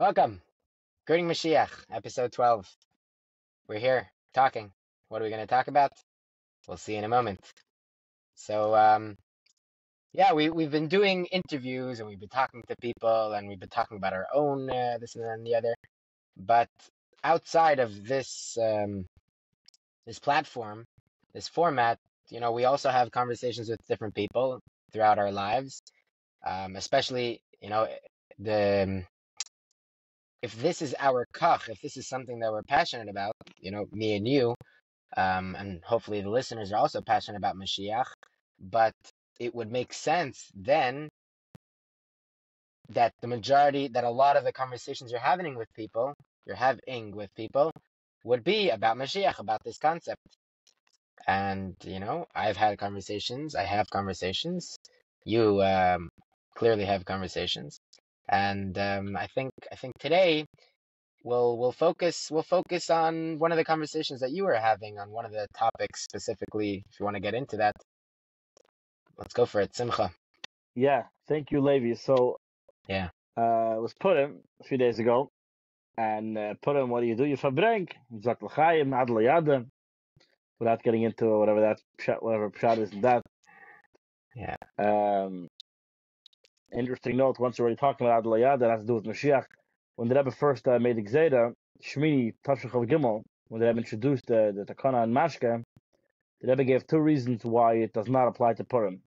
Welcome. Greeting Mashiach, episode 12. We're here talking. What are we going to talk about? We'll see in a moment. So, yeah, we've been doing interviews and we've been talking to people and we've been talking about our own this and that and the other. But outside of this platform, this format, we also have conversations with different people throughout our lives, especially, the if this is our kach, if this is something that we're passionate about, me and you, and hopefully the listeners are also passionate about Mashiach, but it would make sense then that a lot of the conversations you're having with people, would be about Mashiach, about this concept. And, I have conversations, you clearly have conversations. And I think today we'll focus on one of the conversations that you were having on one of the topics specifically. If you want to get into that, let's go for it. Simcha. Yeah, thank you, Levi. So, Yeah. it was Purim a few days ago, and Purim, what do? You verbrenk, Zak l'chaim, ad l'yada, without getting into whatever pshat is in that. Yeah. Interesting note, once we're already talking about ad l'yada, that has to do with Mashiach. When the Rebbe first made the Gzeda, Shmini, Tafshach of Gimel, when the Rebbe introduced the Takana and Mashke, the Rebbe gave two reasons why it does not apply to Purim.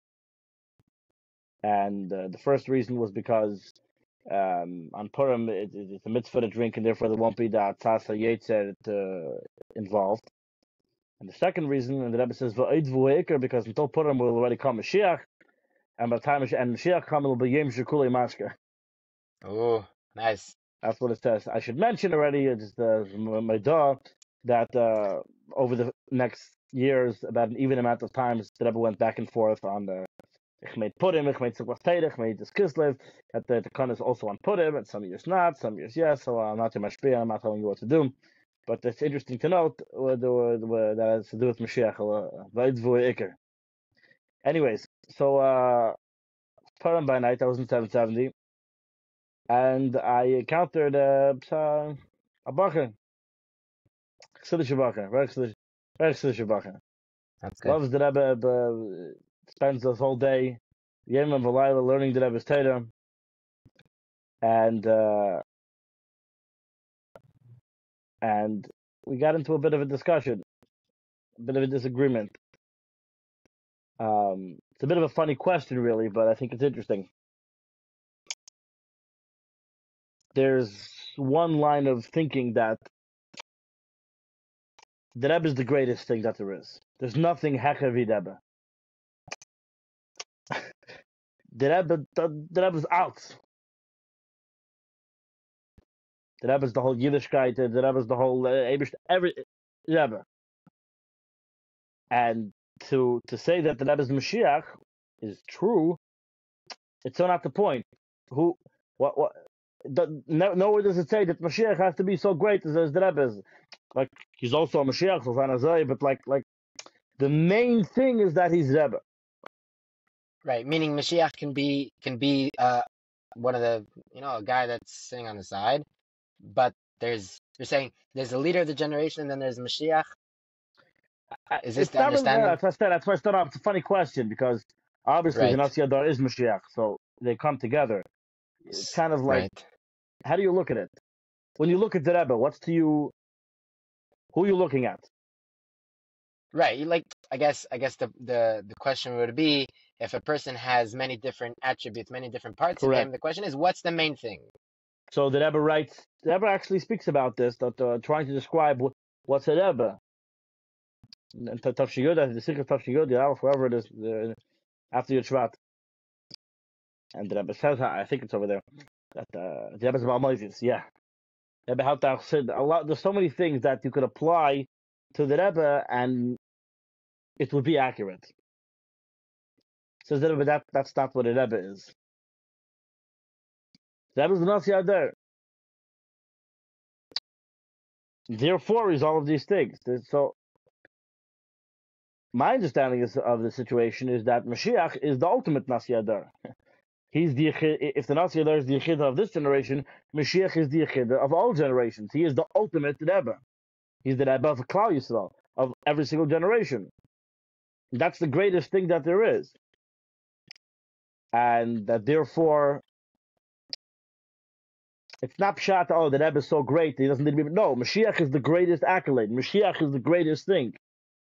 And the first reason was because on Purim it's a mitzvah to drink, and therefore there won't be the Atzasa Yetzer involved. And the second reason, and the Rebbe says V'oid v'oiker, because until Purim will already come Mashiach, and by the time Mashiach comes, it will be Yom Shekulei Mashke. Oh, nice. That's what it says. I should mention already, just my dog, that over the next years, about an even amount of times, the Rebbe went back and forth on the Ich made Purim, ich made Sukkot Teirach, ich made this Kislev, that the Takana is also on Purim, and some years not, some years yes, so I'm not too much beer, I'm not telling you what to do. But it's interesting to note that has to do with Mashiach, Iker. Anyways, so Purim by night, I was in 770, and I encountered a bacher, Chassidish bacher, very Chassidish bacher. That's good. Loves the Rebbe, spends this whole day, Yom and V'layla, learning the Rebbe's Torah. And we got into a bit of a discussion, a bit of a disagreement. It's a bit of a funny question, really, but I think it's interesting. There's one line of thinking that the Rebbe is the greatest thing that there is. There's nothing hecher Rebbe. The Rebbe's out. The Rebbe's the whole Yiddishkeit. The Rebbe's the whole every Rebbe. And to say that the Rebbe's Mashiach is true, it's so not the point. What? Nowhere does it say that Mashiach has to be so great as the Rebbe is. Like, he's also a Mashiach, but like the main thing is that he's Rebbe. Right. Meaning Mashiach can be one of the a guy that's sitting on the side, but you're saying there's a leader of the generation and then there's Mashiach. Is this It's the understanding? That's why I started off. It's a funny question because obviously the Nasi Adar is Mashiach, so they come together. It's kind of like, how do you look at it? When you look at the Rebbe, who are you looking at? Right. I guess the question would be, if a person has many different attributes, many different parts of him, the question is, what's the main thing? So the Rebbe actually speaks about this, that trying to describe what's a Rebbe. And Tafshi Yud, the secret Tafshi Yud, whoever it is, after Yud Shvat. And the Rebbe says, I think it's over there, that the Rebbe is about Moses, yeah. Rebbe Hautach said a lot. There's so many things that you could apply to the Rebbe, and it would be accurate. Says the Rebbe, that's not what a Rebbe is. The Rebbe is the Nasi Adar. Therefore, is all of these things. So, my understanding of the situation is that Mashiach is the ultimate Nasi Adar. He's the if the Nasi Adar is the Yechida of this generation, Mashiach is the Yechida of all generations. He is the ultimate Rebbe. He's the Rebbe of Klal Yisrael, of every single generation. That's the greatest thing that there is. And that therefore, it's not pshat, oh, the Rebbe is so great, he doesn't need to be. No, Mashiach is the greatest accolade. Mashiach is the greatest thing.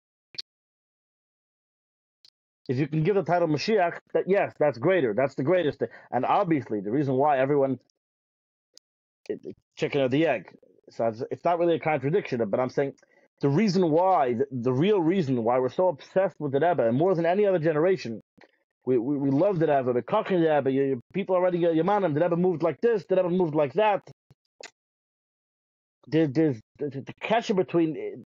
If you can give the title Mashiach, that yes, that's greater. That's the greatest thing. And obviously, the reason why everyone, chicken or the egg. So it's not really a contradiction, but I'm saying the reason why, the real reason why we're so obsessed with the Rebbe, and more than any other generation, we love the Rebbe, we're cooking the Rebbe, people already get Yamanim, the Rebbe moved like this, the Rebbe moved like that. There's the connection between,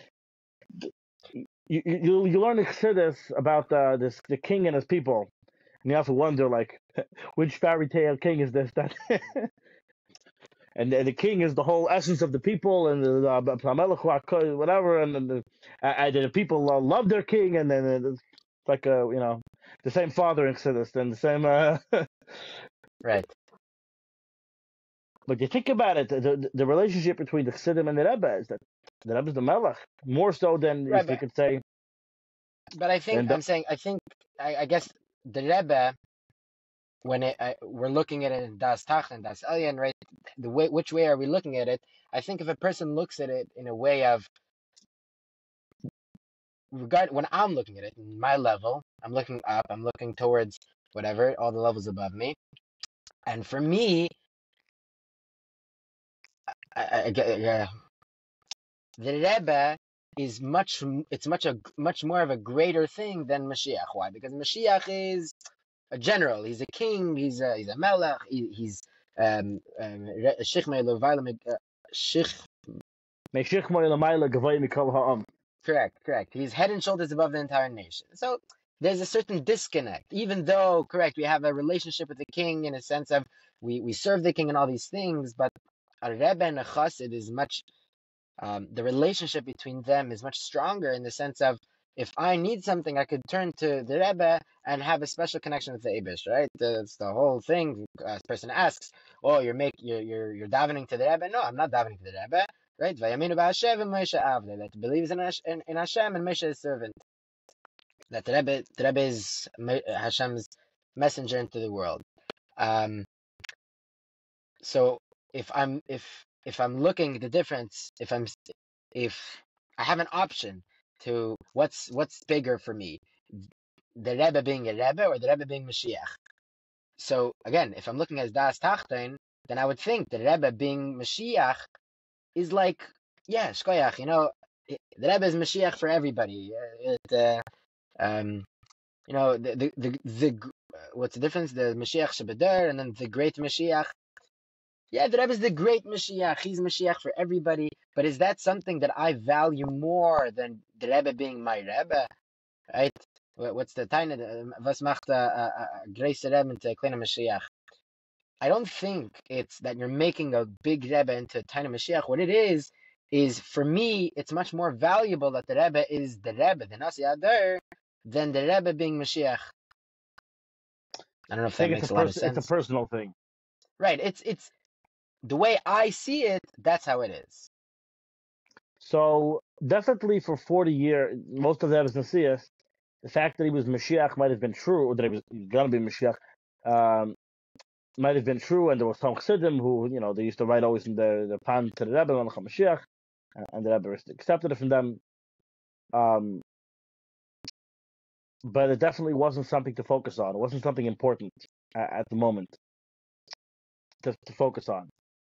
you learn in Chassidus about the king and his people, and you have to wonder, like, which fairy tale king is this? That and the king is the whole essence of the people, and the whatever, and the people love their king, and then it's like the same father in Chassidus, and the same. Right. But you think about it, the relationship between the Chassidim and the Rebbe is that the Rebbe is the Melech, more so than Right, if you could say. but I think I guess the Rebbe, when we're looking at it in Das Tach and Das Elyon, right? Which way are we looking at it? I think if a person looks at it in a way of when I'm looking at it, in my level, I'm looking up, I'm looking towards whatever, all the levels above me, and for me, yeah, the Rebbe is much more of a greater thing than Mashiach. Why? Because Mashiach is a general. He's a king. He's a melech. He's Sheikh correct. He's head and shoulders above the entire nation. So there's a certain disconnect. Even though, correct, we have a relationship with the king in a sense of we serve the king and all these things, but a Rebbe and a Chassid is much the relationship between them is much stronger in the sense of if I need something, I could turn to the Rebbe and have a special connection with the Eibush, right? That's the whole thing. A person asks, "Oh, you're davening to the Rebbe?" No, I'm not davening to the Rebbe, right? Vayaminu b'Hashem and Moshe Avle, that believes in Hashem and Moshe is servant. That the Rebbe is Hashem's messenger into the world. So if I'm looking at the difference, if I have an option to what's bigger for me, the Rebbe being a Rebbe or the Rebbe being Mashiach. So again, if I'm looking at Das Tachton, then I would think the Rebbe being Mashiach is like, yeah, Shkoyach, the Rebbe is Mashiach for everybody. What's the difference? The Mashiach Shebeder and then the great Mashiach. Yeah, the Rebbe is the great Mashiach. He's Mashiach for everybody. But is that something that I value more than the Rebbe being my Rebbe? Right? What's the Taina? Was macht Grace Rebbe into kleine Mashiach? I don't think it's that you're making a big Rebbe into a tiny Mashiach. What it is for me, it's much more valuable that the Rebbe is the Rebbe, the Nasi Adar, than the Rebbe being Mashiach. I don't know if that makes a lot of sense. It's a personal thing. Right. It's the way I see it, that's how it is. So definitely for 40 years, most of that was Nasiach. The fact that he was Mashiach might have been true, or that he was going to be Mashiach, might have been true. And there was some Chassidim who, they used to write always in the pan to the Rebbe, Malach Mashiach, and the Rebbe accepted it from them. But it definitely wasn't something to focus on. It wasn't something important at the moment to focus on.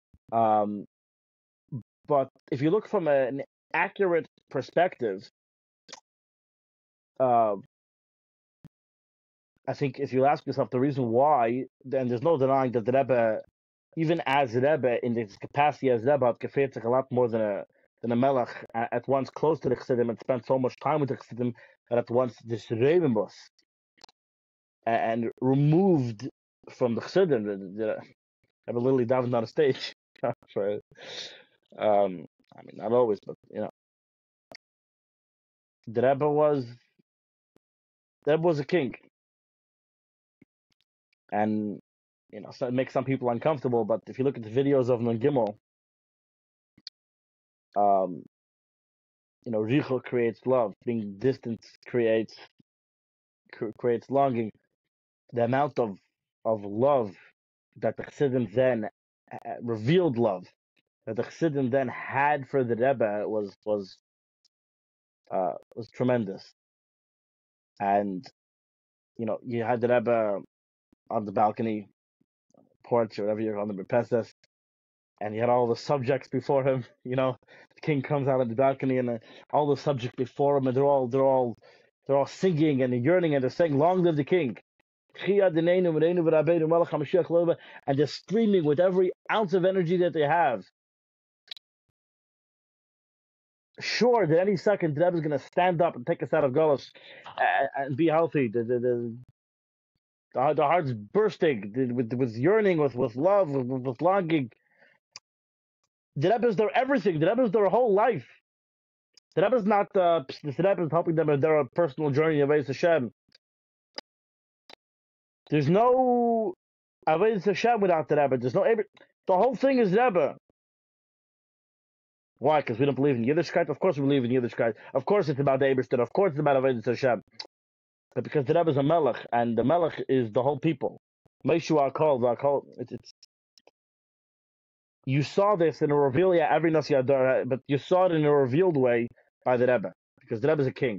But if you look from an accurate perspective, I think if you ask yourself the reason why, then there's no denying that the Rebbe, even as Rebbe, in his capacity as Rebbe, had gefeitzig a lot more than a Melech, at once close to the Chassidim and spent so much time with the Chassidim that at once disrebenbus and removed from the Chassidim. The Rebbe literally davened on a stage. Right? I mean, not always, but the Rebbe was a king, and so it makes some people uncomfortable. But if you look at the videos of Nun Gimel, Richo creates love. Being distant creates longing. The amount of love that the Chassidim then revealed love that the Chassidim then had for the Rebbe was tremendous. And you had the Rebbe on the balcony, porch, or whatever you're on the Merpeses, and he had all the subjects before him. The king comes out on the balcony, and all the subjects before him, and they're all singing and yearning, and they're saying, "Long live the king!" And they're screaming with every ounce of energy that they have. Sure, that any second the Rebbe is going to stand up and take us out of Golos and be healthy. The heart's bursting with yearning, with love, with longing. The Rebbe is their everything. The Rebbe is their whole life. The Rebbe is not. The Rebbe is helping them in their personal journey of Avodas Hashem. There's no Avodas Hashem without the Rebbe. There's no. The whole thing is Rebbe. Why? Because we don't believe in Yiddishkeit? Of course we believe in Yiddishkeit. Of course it's about the Eberstein. Of course it's about Avodas Hashem. But because the Rebbe is a Melech, and the Melech is the whole people. Meishu Akol. It's you saw this in a reveal, every Nasi Adar, but you saw it in a revealed way by the Rebbe, because the Rebbe is a king.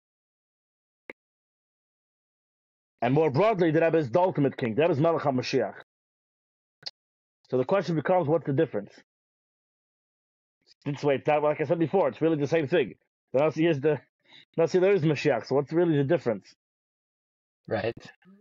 And more broadly, the Rebbe is the ultimate king. The Rebbe is Melech HaMashiach. So the question becomes, what's the difference? This way, like I said before, it's really the same thing. The Nasi is there is Mashiach. So what's really the difference? Right.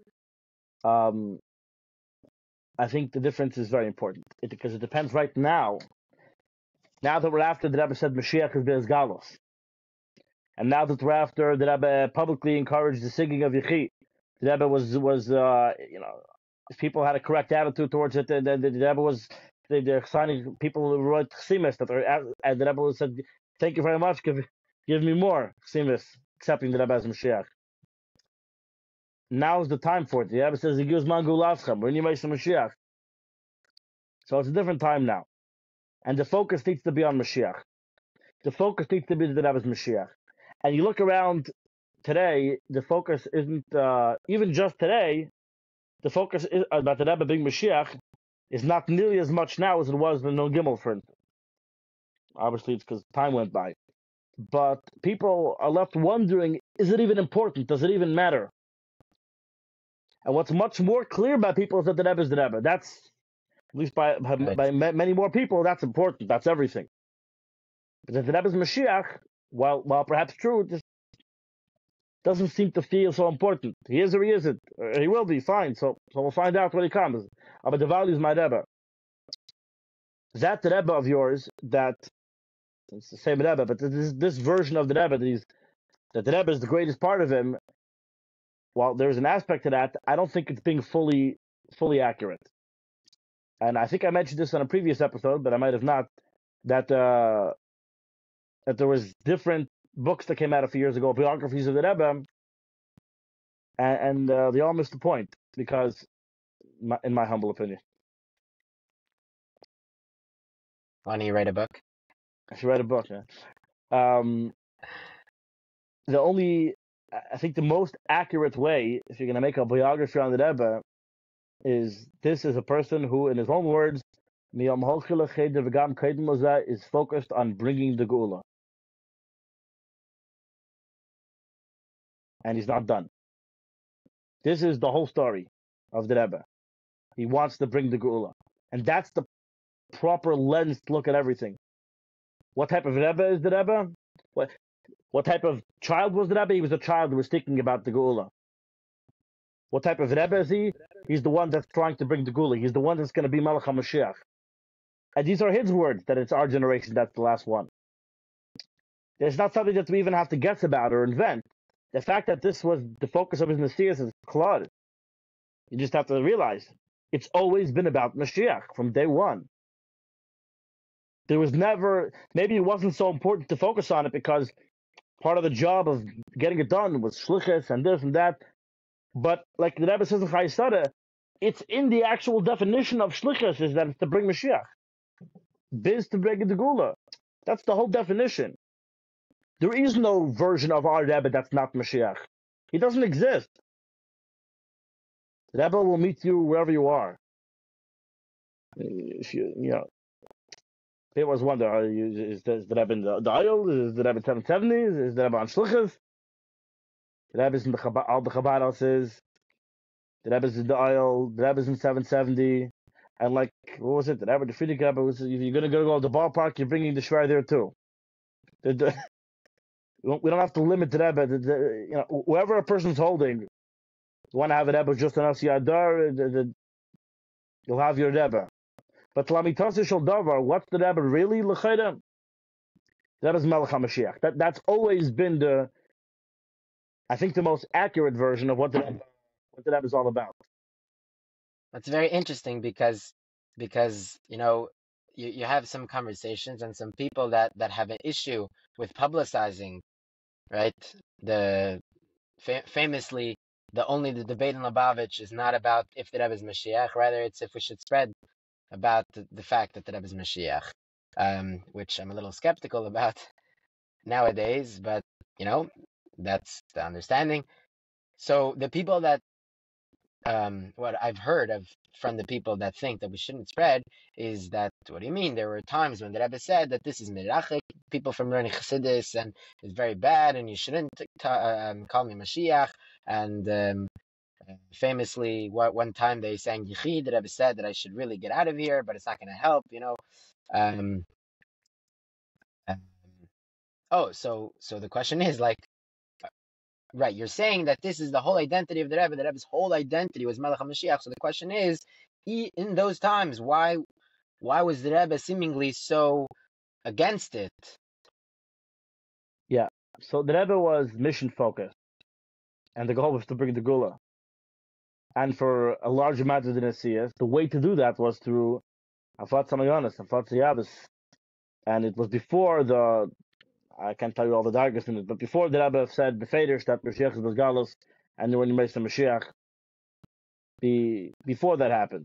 I think the difference is very important because it depends right now. Now that we're after the Rebbe said Mashiach is Be'ez Galos, and now that we're after the Rebbe publicly encouraged the singing of Yechi, the Rebbe was if people had a correct attitude towards it, the Rebbe was they're signing people who wrote Chsimis and the Rebbe said, "Thank you very much, give me more Chsimis," accepting the Rebbe as Mashiach. Now is the time for it. The Rebbe says, "He gives Mangu Lavchem, we're in Mashiach." So it's a different time now. And the focus needs to be on Mashiach. The focus needs to be the Rebbe's Mashiach. And you look around today, the focus isn't, even just today, the focus is about the Rebbe being Mashiach is not nearly as much now as it was in Nun Gimel, for instance. Obviously, it's because time went by. But people are left wondering, is it even important? Does it even matter? And what's much more clear by people is that the Rebbe is the Rebbe. That's, at least by many more people, that's important. That's everything. But if the Rebbe is Mashiach, while perhaps true, it just doesn't seem to feel so important. He is or he isn't. Or he will be, fine. So we'll find out when he comes. But the value is my Rebbe. That Rebbe of yours, that it's the same Rebbe, but this version of the Rebbe, that the Rebbe is the greatest part of him, while there's an aspect to that, I don't think it's being fully accurate. And I think I mentioned this on a previous episode, but I might have not, that there was different books that came out a few years ago, biographies of the Rebbe, and they all missed the point, because, in my humble opinion. Why don't you write a book? I should write a book, yeah. I think the most accurate way, if you're going to make a biography on the Rebbe, is this is a person who, in his own words, is focused on bringing the Geula. And he's not done. This is the whole story of the Rebbe. He wants to bring the Geula. And that's the proper lens to look at everything. What type of Rebbe is the Rebbe? What type of child was the Rebbe? He was a child who was thinking about the Geula. What type of Rebbe is he? He's the one that's trying to bring the Geula. He's the one that's going to be Melech HaMashiach. And these are his words, that it's our generation that's the last one. There's not something that we even have to guess about or invent. The fact that this was the focus of his Messias is clear. You just have to realize it's always been about Mashiach from day one. There was never, maybe it wasn't so important to focus on it because part of the job of getting it done was shlichus and this and that. But like the Rebbe says in Chayei Sarah, it's in the actual definition of shlichus, is that it's to bring Mashiach. Biz to bring the Gula. That's the whole definition. There is no version of our Rebbe that's not Mashiach. He doesn't exist. The Rebbe will meet you wherever you are. If you people always wonder, is the Rebbe in the aisle? Is the Rebbe in 770? Is the Rebbe on Shlichus? The Rebbe is in all the Chabad houses. The Rebbe is in the aisle. The Rebbe is in 770. And like, what was it? The Rebbe, the Frierdiker Rebbe was, if you're going to go to the ballpark, you're bringing the Shver there too. We don't have to limit the Rebbe. Whoever a person's holding, you want to have a Rebbe just enough Yadar, you'll have your Rebbe. But Lamitasi Shel Davar, what's the Rebbe really? L'chayda? The Rebbe's Melech HaMashiach. That's always been I think the most accurate version of what the Rebbe is all about. That's very interesting because you have some conversations and some people that have an issue with publicizing, right? Famously, the debate in Lubavitch is not about if the Rebbe is Mashiach, rather it's if we should spread about the fact that the Rebbe is Mashiach, which I'm a little skeptical about nowadays, but that's the understanding. So the people that what I've heard from the people that think that we shouldn't spread is that, what do you mean? There were times when the Rebbe said that this is mirachik, people from learning Chassidus, and it's very bad, and you shouldn't call me Mashiach. And famously, one time they sang Yichid, the Rebbe said that I should really get out of here, but it's not going to help, So the question is like, right, you're saying that this is the whole identity of the Rebbe. The Rebbe's whole identity was Melech HaMashiach. So the question is, in those times, why was the Rebbe seemingly so against it? Yeah. So the Rebbe was mission focused, and the goal was to bring the Gula. And for a large amount of the Nesiyas, the way to do that was through Afat Samayonis, Afat Yabis. And it was before I can't tell you all the dargers in it, but before the Rebbe said Befedish that Mashiach is Galus, and there were the Mashiach, before that happened,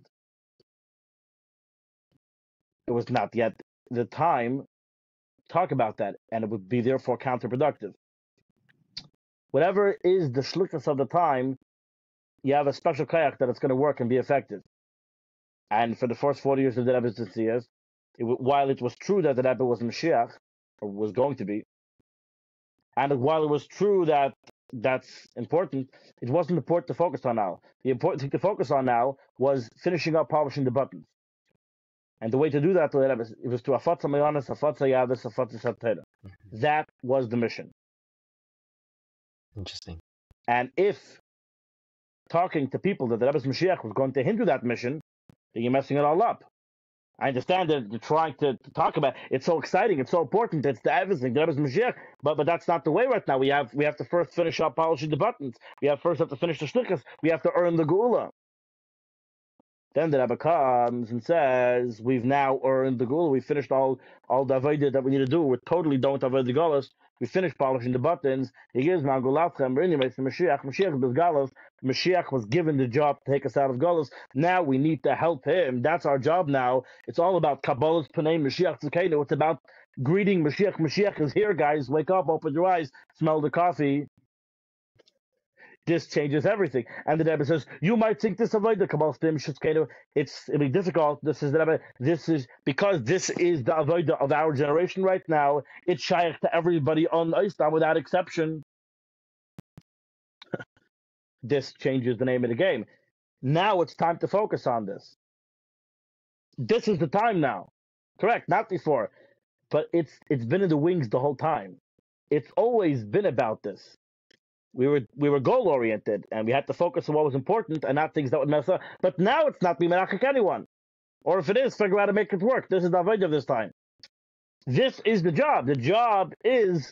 it was not yet the time to talk about that, and it would be therefore counterproductive. Whatever is the shlichus of the time, you have a special kayak that it's going to work and be effective. And for the first 40 years of the Rebbe's Tzitzias, while it was true that the Rebbe was Mashiach, or was going to be, and while it was true that that's important, it wasn't important to focus on now. The important thing to focus on now was finishing up polishing the buttons. And the way to do that, it was to Afat Samayonis, Afat Yadis, Afat Satera. That was the mission. Interesting. And if talking to people that the Rebbe's Mashiach was going to hinder that mission, then you're messing it all up. I understand that you're trying to talk about it. It's so exciting, it's so important, it's the everything, the Rebbe's Mashiach, but that's not the way right now. We have to first finish up polishing the buttons. We have to finish the shlichus. We have to earn the Gula. Then the Rebbe comes and says, we've now earned the Gula. We finished all the avodah that we need to do. We totally don't avoid the Gulas. We finished polishing the buttons. He gives Mangulatchem, anyways, the Mashiach. Mashiach is Galus. Mashiach was given the job to take us out of Galus. Now we need to help him. That's our job now. It's all about Kabbalah's Panay Mashiach Tzekenu. It's about greeting Mashiach. Mashiach is here, guys. Wake up, open your eyes, smell the coffee. This changes everything. And the Rebbe says, you might think this avodah Kabbalah's Panay Mashiach Tzekenu. It'll be difficult. This is the Rebbe. Because this is the avodah of our generation right now. It's shaykh to everybody on Eistam without exception. This changes the name of the game. Now it's time to focus on this. This is the time now. Correct, not before. But it's been in the wings the whole time. It's always been about this. We were goal oriented, and we had to focus on what was important and not things that would mess up. But now it's not being merachik anyone. Or if it is, figure out how to make it work. This is the avodah of this time. This is the job. The job is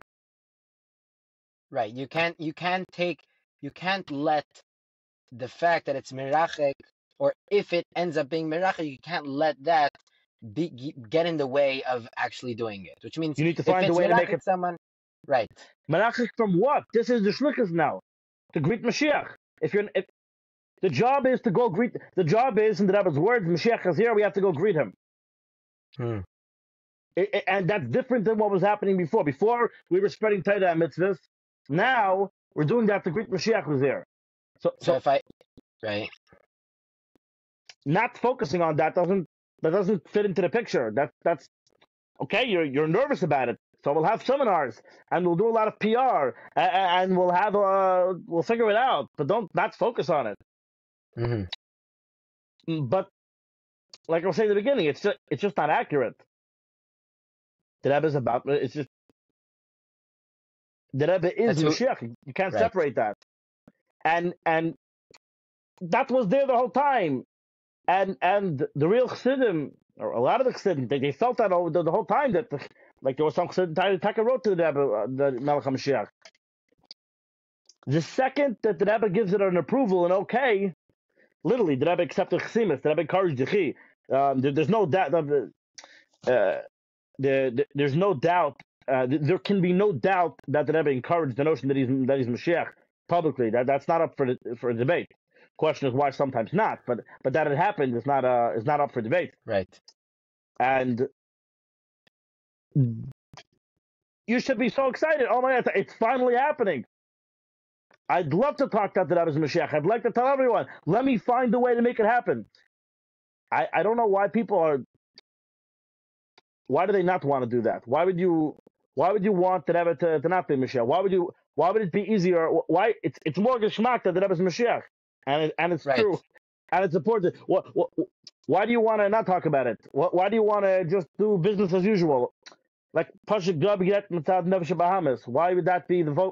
right. You can't let the fact that it's merachik, or if it ends up being merachik, you can't let that get in the way of actually doing it. Which means you need to find a way to make it someone right. Merachik from what? This is the shlichus now to greet Mashiach. The job is to go greet. The job is, in the Rebbe's words, Mashiach is here. We have to go greet him. Hmm. And that's different than what was happening before. Before we were spreading Torah and mitzvahs. Now we're doing that to greet Mashiach who's there. So if I right, not focusing on that doesn't fit into the picture. That's okay. You're nervous about it. So we'll have seminars and we'll do a lot of PR and we'll figure it out. But don't not focus on it. But like I was saying at the beginning, it's just not accurate. The Rebbe is about it's just the Rebbe is Mashiach. You can't separate that. And that was there the whole time. And the real Chassidim, or a lot of the Chassidim, they felt that the whole time that like there was some Chassidim Taka wrote to the Rebbe, the Melech HaMashiach. The second that the Rebbe gives it an approval and okay, literally the Rebbe accepted Chassimus, the Rebbe encouraged the Chi. There's no doubt. There's no doubt. There can be no doubt that the Rebbe encouraged the notion that he's Mashiach publicly. That's not up for debate. Question is why sometimes not, but that it happened is not up for debate. Right. And you should be so excited. Oh my God, it's finally happening. I'd love to talk that Rebbe's Mashiach. I'd like to tell everyone, let me find a way to make it happen. I don't know why people are. Why do they not want to do that? Why would you want the Rebbe to not be Mashiach? Why would it be easier? Why it's more geschmack that the Rebbe's Mashiach, and it's right. true, and it's important. Why do you want to not talk about it? Why do you want to just do business as usual? Like Pashik Gab Yet Mitzad Nefesh Bahamas. Why would that be the vote?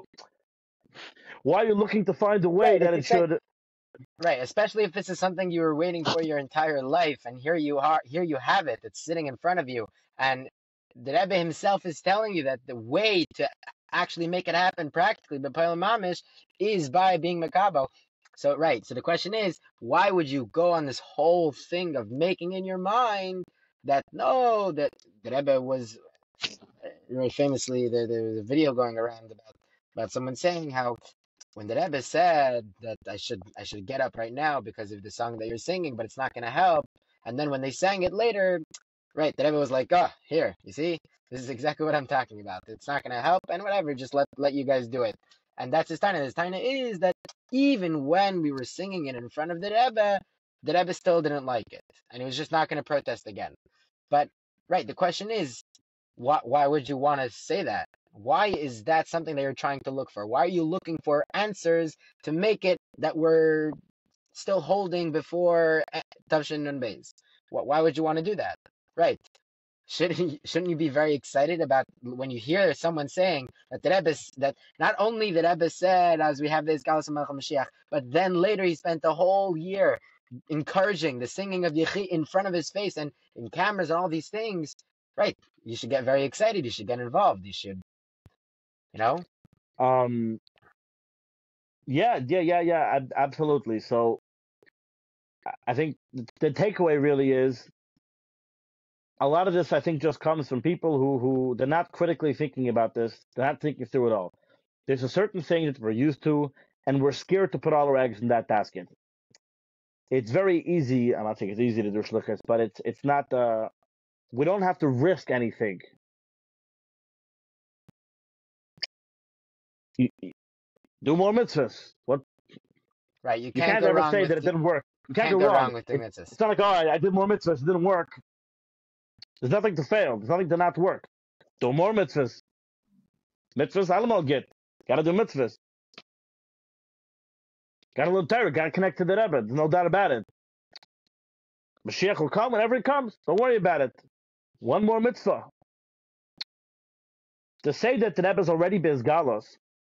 Why are you looking to find a way that it should? Right, especially if this is something you were waiting for your entire life, and here you have it. It's sitting in front of you, and the Rebbe himself is telling you that the way to actually make it happen practically, b'Poel Mamish, is by being Makabo. So the question is, why would you go on this whole thing of making in your mind that the Rebbe was famously there was a video going around about someone saying how when the Rebbe said that I should get up right now because of the song that you're singing, but it's not going to help. And then when they sang it later, the Rebbe was like, oh, here, you see, this is exactly what I'm talking about. It's not going to help, and whatever, just let you guys do it. And that's his taina. His taina is that even when we were singing it in front of the Rebbe still didn't like it, and he was just not going to protest again. But the question is, why would you want to say that? Why is that something that you're trying to look for? Why are you looking for answers to make it that we're still holding before Tavshin Nun Beis? Why would you want to do that? Right. Shouldn't you be very excited about when you hear someone saying that the Rebbe, that not only the Rebbe said, as we have this Galus Melech HaMashiach, but then later he spent the whole year encouraging the singing of Yechi in front of his face and in cameras and all these things. Right. You should get very excited. You should get involved. You should, Yeah, absolutely. So I think the takeaway really is a lot of this, I think, just comes from people who they're not critically thinking about this. They're not thinking through it all. There's a certain thing that we're used to, and we're scared to put all our eggs in that basket. It's very easy. I'm not saying it's easy to do shlichus, but it's not. We don't have to risk anything. Do more mitzvahs. What? Right, you can't ever say that it didn't work. You can't go wrong with doing mitzvahs. It's not like, I did more mitzvahs, it didn't work. There's nothing to fail. There's nothing to not work. Do more mitzvahs. Mitzvahs, I don't know, get. Gotta do mitzvahs. Gotta live Torah. Gotta connect to the Rebbe. There's no doubt about it. Mashiach will come whenever he comes. Don't worry about it. One more mitzvah. To say that the Rebbe is already bezgalos,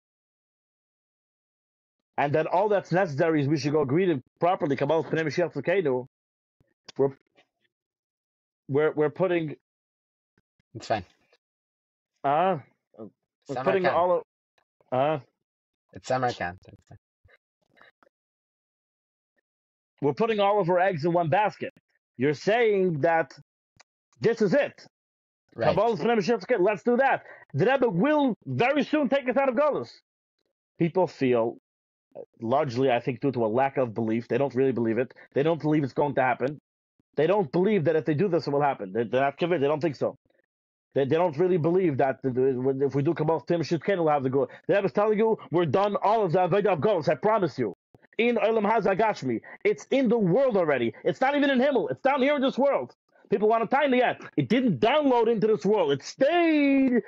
and that all that's necessary is we should go greet him properly. Kabbalah Pnei Mashiach Tzedekenu. We're putting. It's fine. We're putting all of. It's Samarkand. We're putting all of our eggs in one basket. You're saying that this is it. Right. Let's do that. The Rebbe will very soon take us out of Golus. People feel, largely, I think, due to a lack of belief. They don't really believe it. They don't believe it's going to happen. They don't believe that if they do this, it will happen. They're not convinced. They don't think so. They don't really believe that if we do Kabbalah Tim Shitken, we'll have the goal. The Rebbe is telling you, we're done all of the Avodah of Golos, I promise you. In Olam Hazagashmi. It's in the world already. It's not even in Himmel. It's down here in this world. People want to time it yet. It didn't download into this world. It stayed.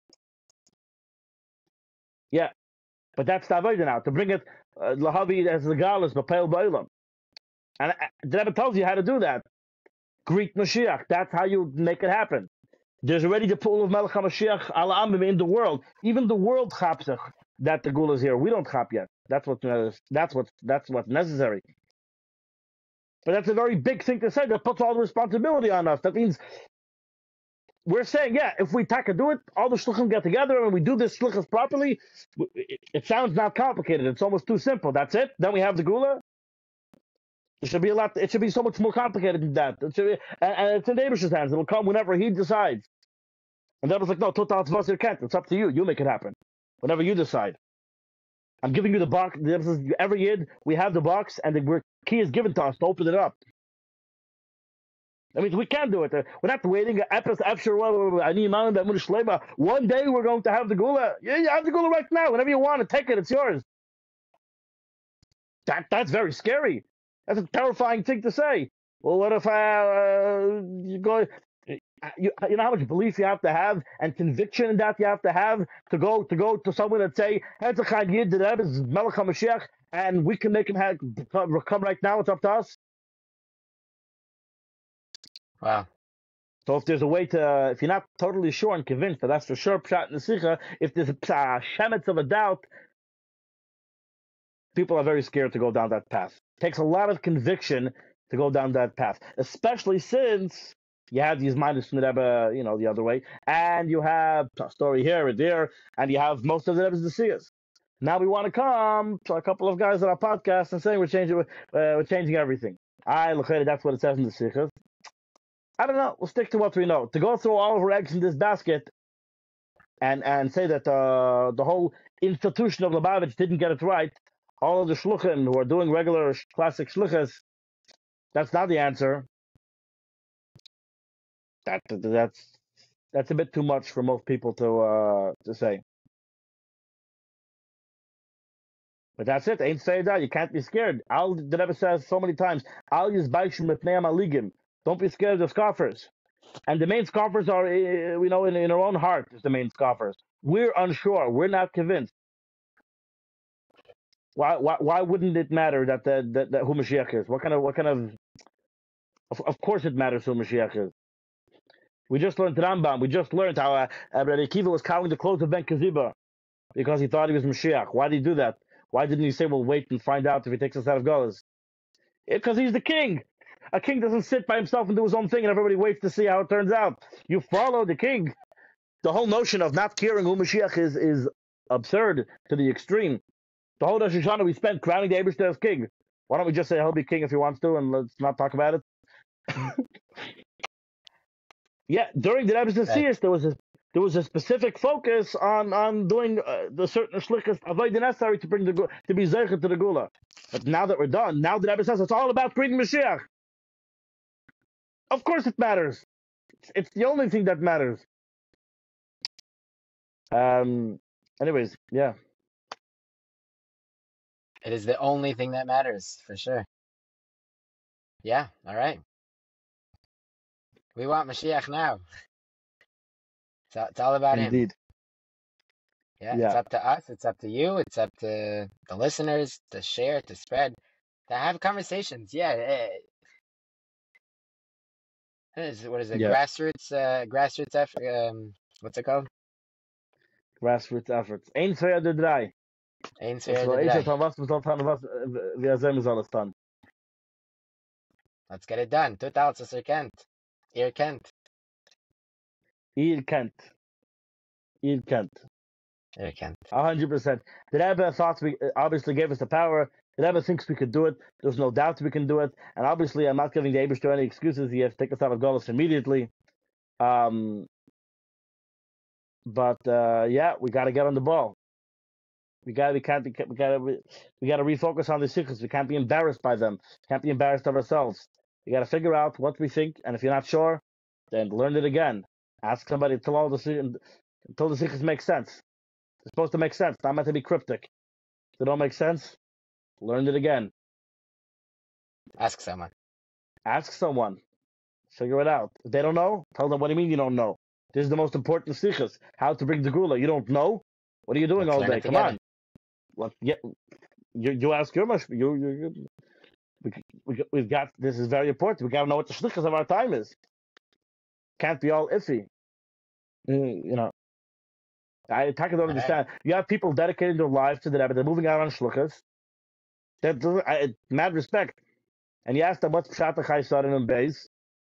Yeah. But that's the Avodah now. To bring it, Lahavi as the Galas, Bapel Ba'olam. And the Rebbe tells you how to do that. Greet Mashiach. That's how you make it happen. There's already the pool of Melech HaMashiach ala Amim in the world. Even the world chaps that the Gula is here. We don't chap yet. That's what's necessary. But that's a very big thing to say. That puts all the responsibility on us. That means we're saying, yeah, if we do it, all the shluchim get together and we do this shluchas properly. It sounds not complicated. It's almost too simple. That's it. Then we have the Gula. It should be a lot. It should be so much more complicated than that. It should be, and it's in David's hands. It'll come whenever he decides. And that was like, no, total tzvasir can't. It's up to you. You make it happen. Whenever you decide. I'm giving you the box. Every year we have the box, and the key is given to us to open it up. That means we can do it. We're not waiting. One day we're going to have the Gula. Yeah, you have the Gula right now. Whenever you want to take it, it's yours. That's very scary. That's a terrifying thing to say. Well, what if you go? You know how much belief you have to have and conviction that you have to have to go to someone and say, Hetzachad Yid, the Rebbe is Melech HaMashiach, and we can make him come right now. It's up to us. Wow. So if there's a way to, if you're not totally sure and convinced that that's for sure pshat in the sikha, if there's a shemetz of a doubt, people are very scared to go down that path. It takes a lot of conviction to go down that path, especially since you have these minus from the Rebbe, the other way, and you have a story here and there, and you have most of the Rebbe's Nesiyas. Now we want to come to a couple of guys on our podcast and saying we're changing everything. That's what it says in the Sikhas. I don't know. We'll stick to what we know. To go throw all of our eggs in this basket and say that the whole institution of Lubavitch didn't get it right, all of the shluchim who are doing regular classic shluchas, that's not the answer. That's a bit too much for most people to say. But that's it. Ain't say that. You can't be scared. The Rebbe says so many times, Al yizbaishu mipnei amaligim. Don't be scared of the scoffers. And the main scoffers are, in our own heart is the main scoffers. We're unsure. We're not convinced. Why wouldn't it matter that who Mashiach is? What kind of course it matters who Mashiach is. We just learned Rambam. We just learned how Rabbi Akiva was counting the clothes of Ben Kaziba because he thought he was Mashiach. Why did he do that? Why didn't he say, we'll wait and find out if he takes us out of Golas? Because he's the king. A king doesn't sit by himself and do his own thing and everybody waits to see how it turns out. You follow the king. The whole notion of not caring who Mashiach is absurd to the extreme. The whole Rosh Hashanah we spent crowning the Eibishter as king. Why don't we just say he'll be king if he wants to and let's not talk about it? Yeah, during the Rebbe's Nesiyas, there was a specific focus on doing the certain shlichus avodah necessary to be zeicher to the Gula. But now that we're done, now the Rebbe says it's all about greeting Mashiach. Of course it matters. It's the only thing that matters. Anyways, yeah. It is the only thing that matters, for sure. Yeah, all right. We want Mashiach now. It's all about Indeed. him. Yeah, it's up to us. It's up to you. It's up to the listeners to share, to spread, to have conversations. Yeah. What is it? Yeah. Grassroots effort. What's it called? Grassroots efforts. Eén, twee, drie, drei. Eén, twee, drie, drei. Let's get it done. Total kent. Ihr kennt. Ihr kennt. 100%. The Rebbe thought obviously gave us the power. The Rebbe thinks we could do it. There's no doubt we can do it. And obviously, I'm not giving the Eibishter any excuses. He has to take us out of Golos immediately. But we got to get on the ball. We gotta refocus on the sikhs. We can't be embarrassed by them. Can't be embarrassed of ourselves. We gotta figure out what we think, and if you're not sure, then learn it again. Ask somebody until the sikhs make sense. It's supposed to make sense. Not meant to be cryptic. If they don't make sense, learn it again. Ask someone. Ask someone. Figure it out. If they don't know, tell them, what do you mean you don't know? This is the most important sikhs. How to bring the gula. You don't know? What are you doing Let's all learn day? it Come together. on. You ask your mush. We've got, this is very important. We got to know what the shlichus of our time is. Can't be all iffy. I don't understand. Right. You have people dedicating their lives to the Rebbe. They're moving out on shlichus. Mad respect. And you ask them what's pshat chaysarin and beis.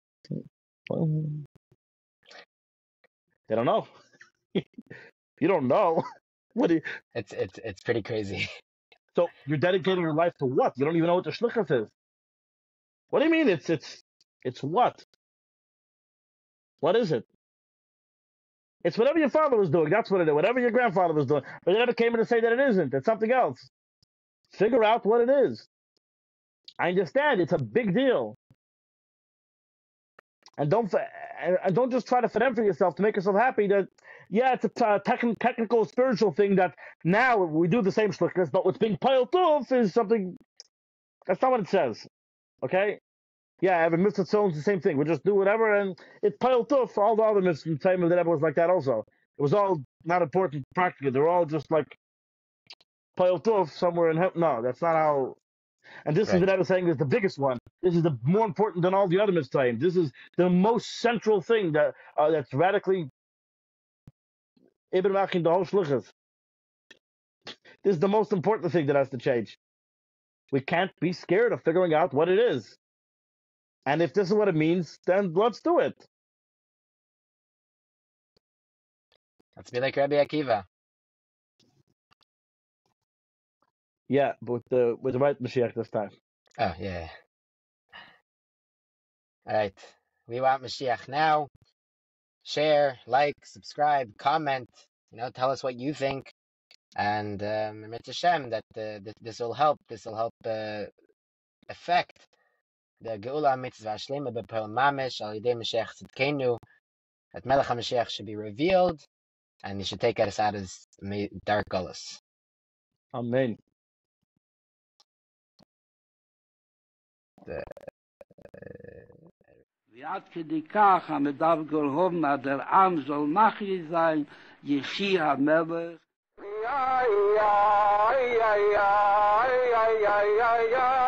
They don't know. You don't know. What do you, It's pretty crazy. so you're dedicating your life to what? You don't even know what the shlichus is. What do you mean? It's what? What is it? It's whatever your father was doing. That's what it is. Whatever your grandfather was doing. But they never came in to say that it isn't. It's something else. Figure out what it is. I understand. It's a big deal. And don't just try to fit in for yourself to make yourself happy. That it's a technical, spiritual thing that now we do the same shlichus, but what's being piled off is something. That's not what it says. Okay? Yeah, every mitzvah tzon is the same thing. We just do whatever, and it piled off. All the other mitzvahs in the time of the Rebbe was like that also. It was all not important practically. They're all just like piled off somewhere in heaven. No, that's not how. And this is Right. what I was saying is the biggest one. This is the more important than all the other mitzvahs. This is the most central thing that's radically Ibn Machin the whole shlichus. This is the most important thing that has to change. We can't be scared of figuring out what it is. And if this is what it means, then let's do it. Let's be like Rabbi Akiva. Yeah, but with the right Mashiach this time. Oh, yeah. All right. We want Mashiach now. Share, like, subscribe, comment. Tell us what you think. And it's a shame that this will help. This will help affect the Geula Mitzvah Shlema B'Pearl Mamish Al Yidei Mashiach Tzidkenu. That Melech HaMashiach should be revealed, and he should take us out of dark gullus. Amen. ועד כדי כך המדב גולהוב der עם soll nachri sein, יחי המלך.